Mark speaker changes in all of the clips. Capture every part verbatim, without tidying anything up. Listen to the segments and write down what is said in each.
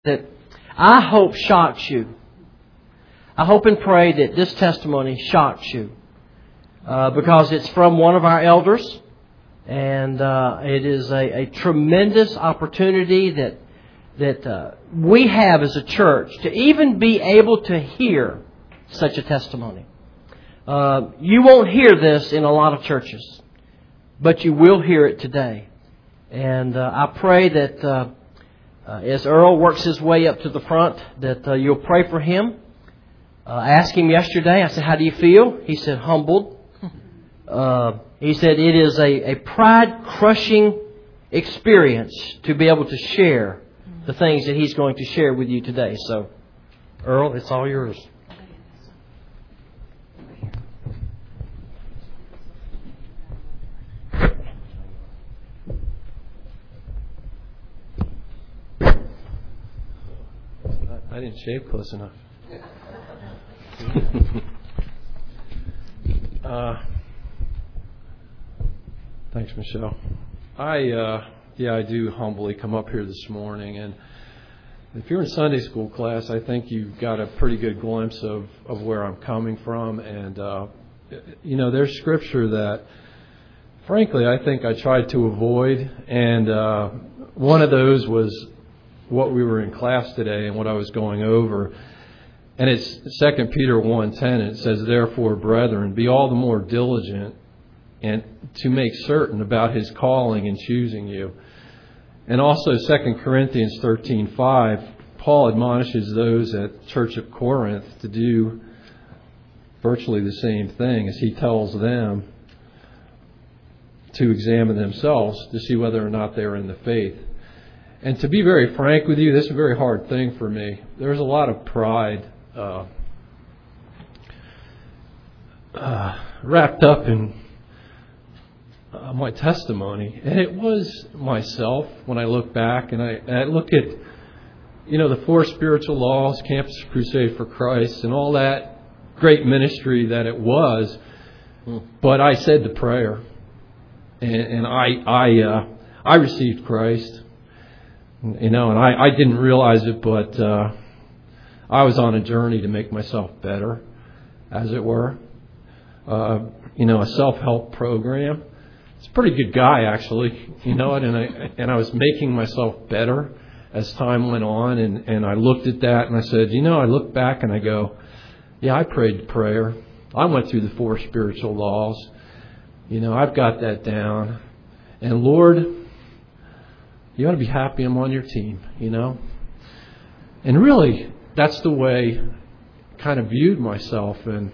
Speaker 1: that I hope shocks you. I hope and pray that this testimony shocks you. Uh, because it's from one of our elders. And uh, it is a, a tremendous opportunity that that uh, we have as a church to even be able to hear such a testimony. Uh, you won't hear this in a lot of churches, but you will hear it today. And uh, I pray that uh, uh, as Earl works his way up to the front, that uh, you'll pray for him. Uh, I asked him yesterday, I said, how do you feel? He said, humbled. Uh, he said it is a, a pride-crushing experience to be able to share the things that he's going to share with you today. So, Earl, it's all yours.
Speaker 2: I didn't shave close enough. uh, thanks, Michelle. I, uh, yeah, I do humbly come up here this morning, and if you're in Sunday school class, I think you've got a pretty good glimpse of, of where I'm coming from, and, uh, you know, there's scripture that, frankly, I think I tried to avoid, and uh, one of those was what we were in class today and what I was going over. And it's Second Peter one ten, and it says, therefore, brethren, be all the more diligent and to make certain about his calling and choosing you. And also Second Corinthians thirteen five, Paul admonishes those at Church of Corinth to do virtually the same thing as he tells them to examine themselves to see whether or not they're in the faith. And to be very frank with you, this is a very hard thing for me. There's a lot of pride uh, uh, wrapped up in uh, my testimony. And it was myself when I look back and I, and I look at, you know, the four spiritual laws, Campus Crusade for Christ, and all that great ministry that it was. But I said the prayer. And, and I, I, uh, I received Christ. You know, and I, I didn't realize it, but uh, I was on a journey to make myself better, as it were. Uh, you know, a self-help program. It's a pretty good guy, actually. You know it, and I and I was making myself better as time went on, and, and I looked at that and I said, you know, I look back and I go, yeah, I prayed the prayer. I went through the four spiritual laws. You know, I've got that down. And Lord, you ought to be happy I'm on your team, you know. And really, that's the way I kind of viewed myself. And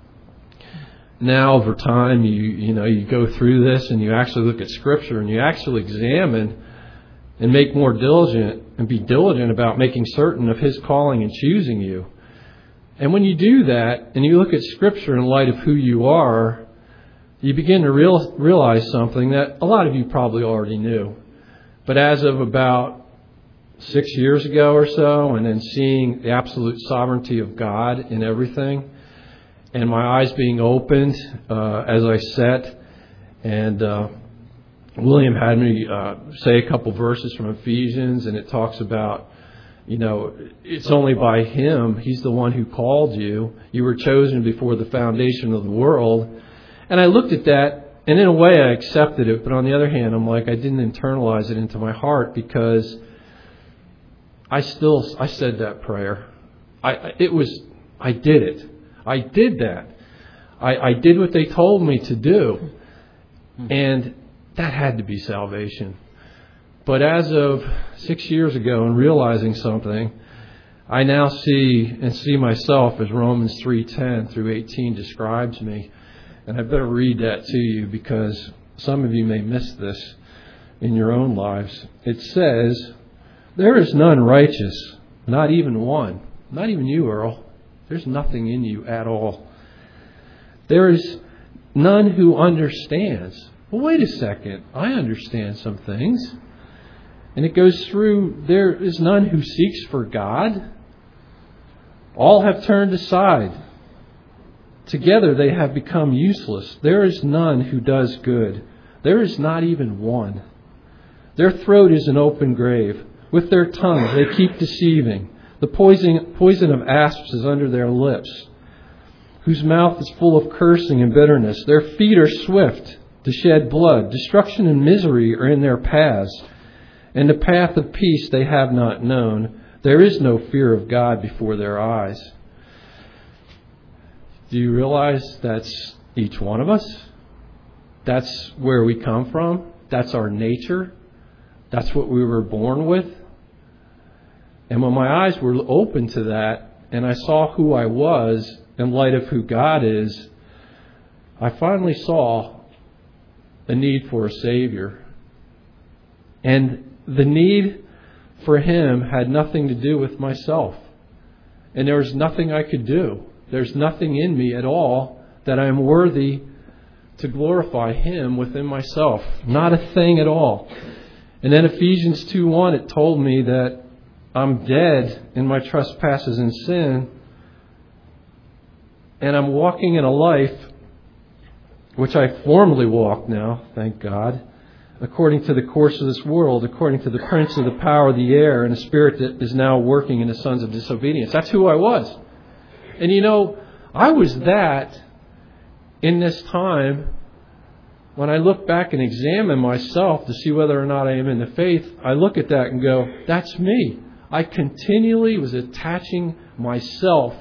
Speaker 2: now over time, you you know, you go through this and you actually look at Scripture and you actually examine and make more diligent and be diligent about making certain of His calling and choosing you. And when you do that and you look at Scripture in light of who you are, you begin to real, realize something that a lot of you probably already knew. But as of about six years ago or so, and then seeing the absolute sovereignty of God in everything, and my eyes being opened uh, as I sat, and uh, William had me uh, say a couple verses from Ephesians, and it talks about, you know, it's only by Him, He's the one who called you. You were chosen before the foundation of the world. And I looked at that. And in a way, I accepted it. But on the other hand, I'm like, I didn't internalize it into my heart because I still, I said that prayer. I, it was, I did it. I did that. I, I did what they told me to do. And that had to be salvation. But as of six years ago and realizing something, I now see and see myself as Romans three ten through eighteen describes me. And I better read that to you because some of you may miss this in your own lives. It says, there is none righteous, not even one. Not even you, Earl. There's nothing in you at all. There is none who understands. Well, wait a second. I understand some things. And it goes through, there is none who seeks for God. All have turned aside. Together they have become useless. There is none who does good. There is not even one. Their throat is an open grave. With their tongues they keep deceiving. The poison, poison of asps is under their lips, whose mouth is full of cursing and bitterness. Their feet are swift to shed blood. Destruction and misery are in their paths, and the path of peace they have not known. There is no fear of God before their eyes. Do you realize that's each one of us? That's where we come from. That's our nature. That's what we were born with. And when my eyes were open to that, and I saw who I was in light of who God is, I finally saw a need for a Savior. And the need for Him had nothing to do with myself. And there was nothing I could do. There's nothing in me at all that I am worthy to glorify Him within myself. Not a thing at all. And then Ephesians two one, it told me that I'm dead in my trespasses and sin, and I'm walking in a life which I formerly walked now, thank God, according to the course of this world, according to the prince of the power of the air, and the spirit that is now working in the sons of disobedience. That's who I was. And you know, I was that in this time. When I look back and examine myself to see whether or not I am in the faith, I look at that and go, that's me. I continually was attaching myself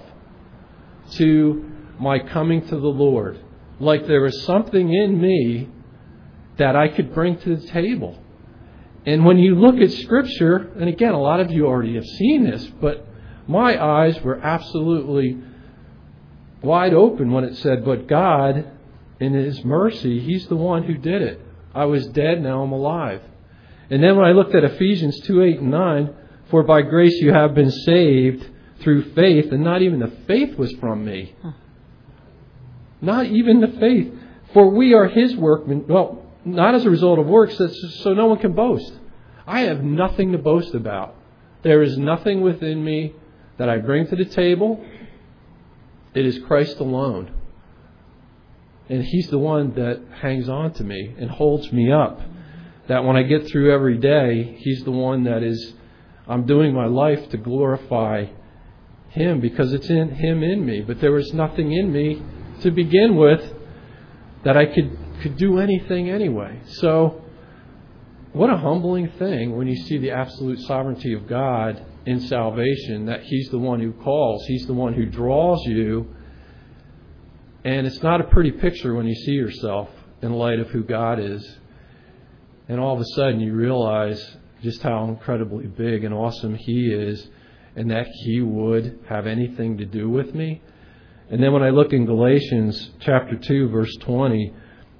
Speaker 2: to my coming to the Lord. Like there was something in me that I could bring to the table. And when you look at Scripture, and again, a lot of you already have seen this, but my eyes were absolutely wide open when it said, but God, in His mercy, He's the one who did it. I was dead, now I'm alive. And then when I looked at Ephesians two, eight, and nine, for by grace you have been saved through faith, and not even the faith was from me. Not even the faith. For we are His workmen, well, not as a result of works, so no one can boast. I have nothing to boast about. There is nothing within me that I bring to the table. It is Christ alone. And He's the one that hangs on to me and holds me up. That when I get through every day, He's the one that is, I'm doing my life to glorify Him because it's in Him in me. But there was nothing in me to begin with that I could, could do anything anyway. So, what a humbling thing when you see the absolute sovereignty of God in salvation, that He's the one who calls, He's the one who draws you. And it's not a pretty picture when you see yourself in light of who God is. And all of a sudden you realize just how incredibly big and awesome He is, and that He would have anything to do with me. And then when I look in Galatians chapter two, verse twenty,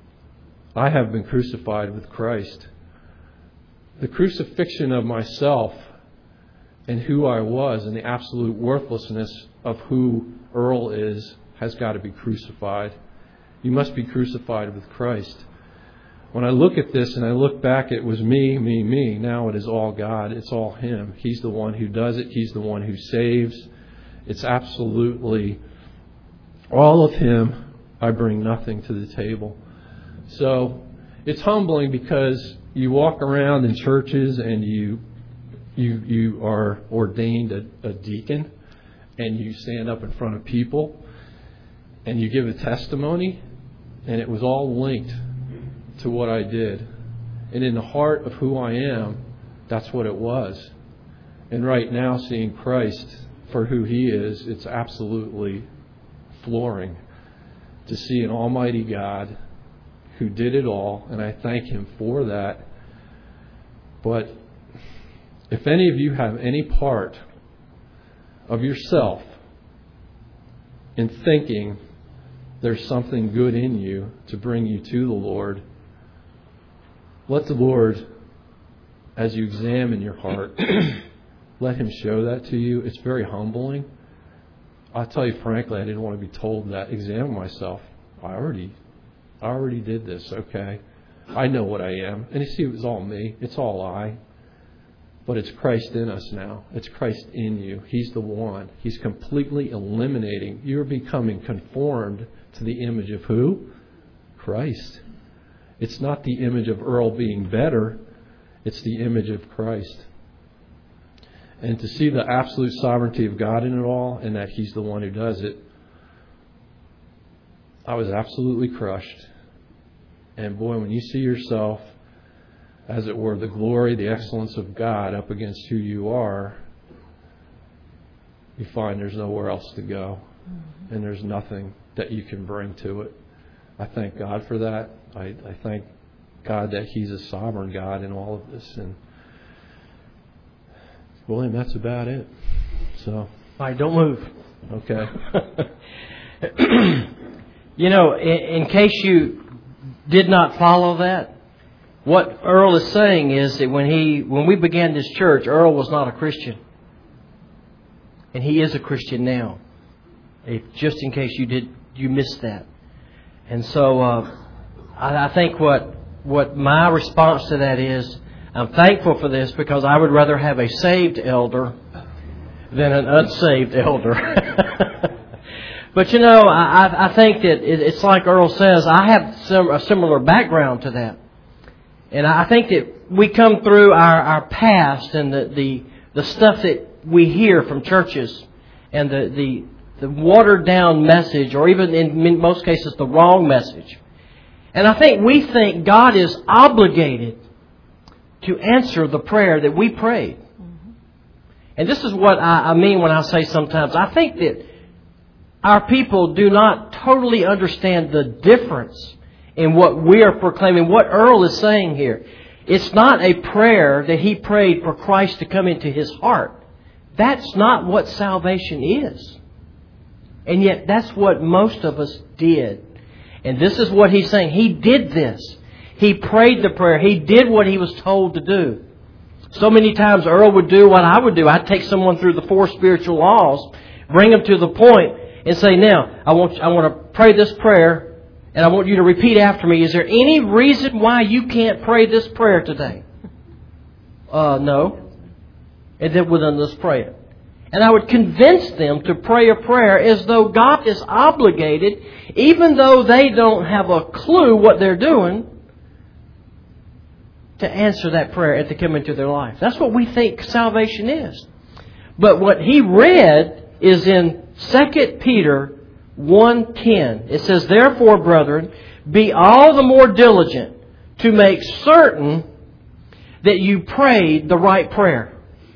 Speaker 2: I have been crucified with Christ. The crucifixion of myself and who I was and the absolute worthlessness of who Earl is has got to be crucified. You must be crucified with Christ. When I look at this and I look back, it was me, me, me. Now it is all God. It's all Him. He's the one who does it. He's the one who saves. It's absolutely all of Him. I bring nothing to the table. So it's humbling because you walk around in churches and you you you are ordained a, a deacon, and you stand up in front of people and you give a testimony, and it was all linked to what I did. And in the heart of who I am, that's what it was. And right now, seeing Christ for who He is, it's absolutely flooring to see an almighty God who did it all, and I thank Him for that. But if any of you have any part of yourself in thinking there's something good in you to bring you to the Lord, let the Lord, as you examine your heart, let Him show that to you. It's very humbling. I'll tell you frankly, I didn't want to be told that. Examine myself. I already, I already did this, okay? I know what I am. And you see, it was all me. It's all I. But it's Christ in us now. It's Christ in you. He's the one. He's completely eliminating. You're becoming conformed to the image of who? Christ. It's not the image of Earl being better. It's the image of Christ. And to see the absolute sovereignty of God in it all, and that He's the one who does it, I was absolutely crushed. And boy, when you see yourself, as it were, the glory, the excellence of God up against who you are, you find there's nowhere else to go. Mm-hmm. And there's nothing that you can bring to it. I thank God for that. I, I thank God that He's a sovereign God in all of this. And William, that's about it. So,
Speaker 1: all right, don't move.
Speaker 2: Okay.
Speaker 1: You know, in, in case you did not follow that, what Earl is saying is that when he when we began this church, Earl was not a Christian, and he is a Christian now. If, just in case you did you missed that, and so uh, I, I think what what my response to that is, I'm thankful for this because I would rather have a saved elder than an unsaved elder. But you know, I, I think that it's like Earl says, I have some, a similar background to that. And I think that we come through our, our past and the, the, the stuff that we hear from churches and the, the, the watered down message, or even in most cases the wrong message. And I think we think God is obligated to answer the prayer that we prayed. Mm-hmm. And this is what I, I mean when I say sometimes, I think that our people do not totally understand the difference in what we are proclaiming, what Earl is saying here. It's not a prayer that he prayed for Christ to come into his heart. That's not what salvation is. And yet that's what most of us did. And this is what he's saying. He did this. He prayed the prayer. He did what he was told to do. So many times Earl would do what I would do. I'd take someone through the four spiritual laws, bring them to the point, and say, now, I want I want to pray this prayer, and I want you to repeat after me. Is there any reason why you can't pray this prayer today? Uh, no. And then well, then let's pray it. And I would convince them to pray a prayer as though God is obligated, even though they don't have a clue what they're doing, to answer that prayer and to come into their life. That's what we think salvation is. But what he read is in Second Peter one ten. It says, therefore, brethren, be all the more diligent to make certain that you prayed the right prayer.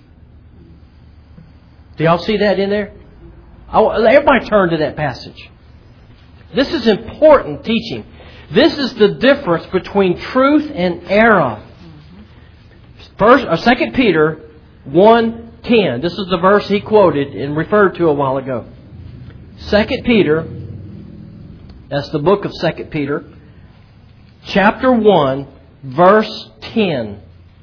Speaker 1: Do y'all see that in there? Everybody turn to that passage. This is important teaching. This is the difference between truth and error. First, or Second Peter one ten. This is the verse he quoted and referred to a while ago. Second Peter, that's the book of Second Peter, chapter one, verse ten.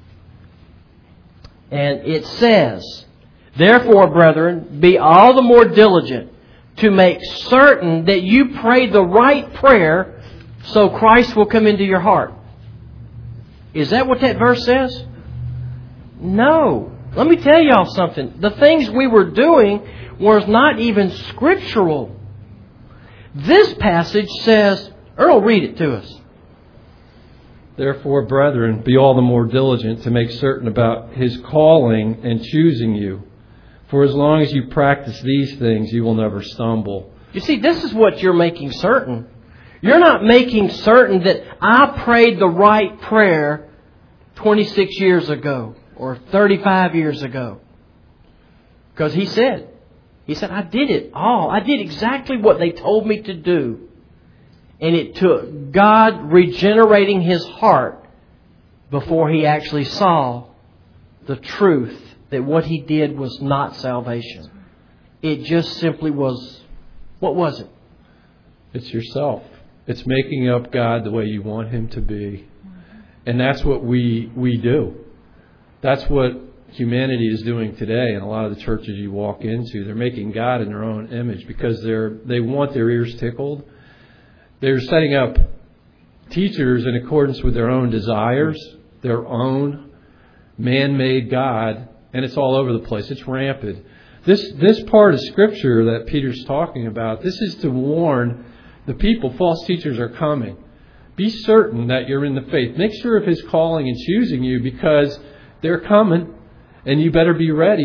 Speaker 1: And it says, therefore, brethren, be all the more diligent to make certain that you pray the right prayer so Christ will come into your heart. Is that what that verse says? No. Let me tell y'all something. The things we were doing was not even scriptural. This passage says, Earl, read it to us.
Speaker 2: Therefore, brethren, be all the more diligent to make certain about His calling and choosing you. For as long as you practice these things, you will never stumble.
Speaker 1: You see, this is what you're making certain. You're not making certain that I prayed the right prayer twenty-six years ago or thirty-five years ago. Because he said, he said, I did it all. I did exactly what they told me to do. And it took God regenerating his heart before he actually saw the truth that what he did was not salvation. It just simply was, what was it?
Speaker 2: It's yourself. It's making up God the way you want Him to be. And that's what we we do. That's what humanity is doing today in a lot of the churches you walk into. They're making God in their own image because they're they want their ears tickled. They're setting up teachers in accordance with their own desires, their own man-made God, and it's all over the place. It's rampant. This this part of Scripture that Peter's talking about, this is to warn the people. False teachers are coming. Be certain that you're in the faith. Make sure of His calling and choosing you because they're coming, and you better be ready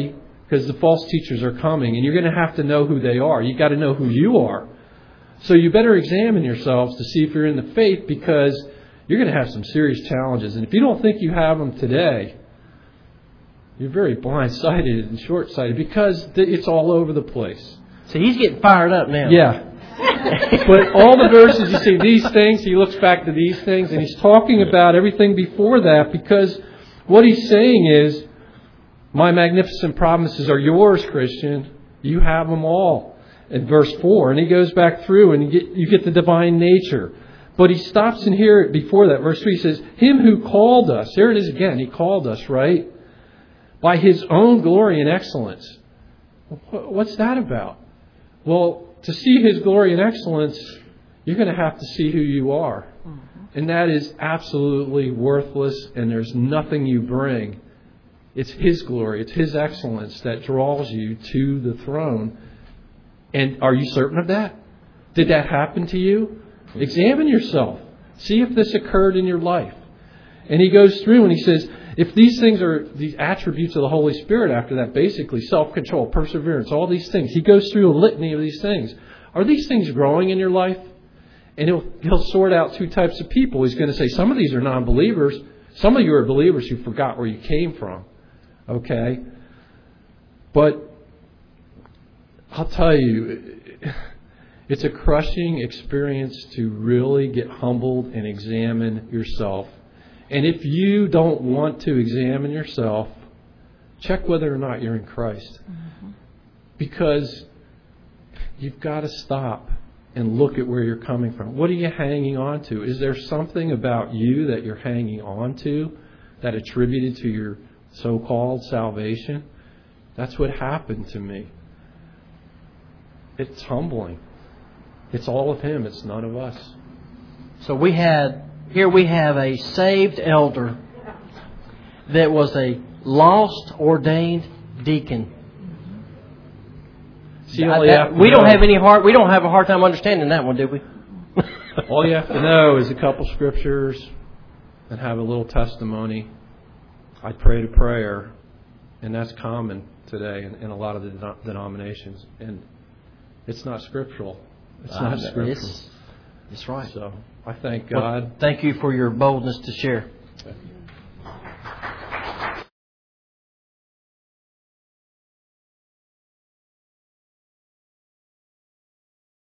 Speaker 2: because the false teachers are coming, and you're going to have to know who they are. You've got to know who you are. So you better examine yourselves to see if you're in the faith, because you're going to have some serious challenges. And if you don't think you have them today, you're very blind-sighted and short-sighted, because it's all over the place.
Speaker 1: So he's getting fired up now.
Speaker 2: Yeah. But all the verses, you see these things, he looks back to these things, and he's talking about everything before that, because what he's saying is, my magnificent promises are yours, Christian. You have them all. In verse four, and he goes back through, and you get, you get the divine nature. But he stops in here before that. Verse three says, him who called us. There it is again. He called us, right? By his own glory and excellence. What's that about? Well, to see his glory and excellence, you're going to have to see who you are. And that is absolutely worthless, and there's nothing you bring. It's his glory, it's his excellence that draws you to the throne. And are you certain of that? Did that happen to you? Examine yourself. See if this occurred in your life. And he goes through and he says, if these things are the attributes of the Holy Spirit after that, basically self-control, perseverance, all these things. He goes through a litany of these things. Are these things growing in your life? And he'll, he'll sort out two types of people. He's going to say some of these are non-believers. Some of you are believers who forgot where you came from. Okay? But I'll tell you, it's a crushing experience to really get humbled and examine yourself. And if you don't want to examine yourself, check whether or not you're in Christ. Mm-hmm. Because you've got to stop and look at where you're coming from. What are you hanging on to? Is there something about you that you're hanging on to that attributed to your so-called salvation? That's what happened to me. It's humbling. It's all of Him. It's none of us.
Speaker 1: So we had, here we have a saved elder that was a lost ordained deacon.
Speaker 2: See, all you
Speaker 1: that,
Speaker 2: have to
Speaker 1: we
Speaker 2: know,
Speaker 1: don't have any hard, we don't have a hard time understanding that one, do we?
Speaker 2: all you have to know is a couple scriptures and have a little testimony. I prayed a prayer, and that's common today in, in a lot of the denom- denominations. And it's not scriptural. It's not
Speaker 1: uh,
Speaker 2: scriptural.
Speaker 1: It's, it's right.
Speaker 2: So I thank God.
Speaker 1: Well, thank you for your boldness to share.
Speaker 2: Thank you.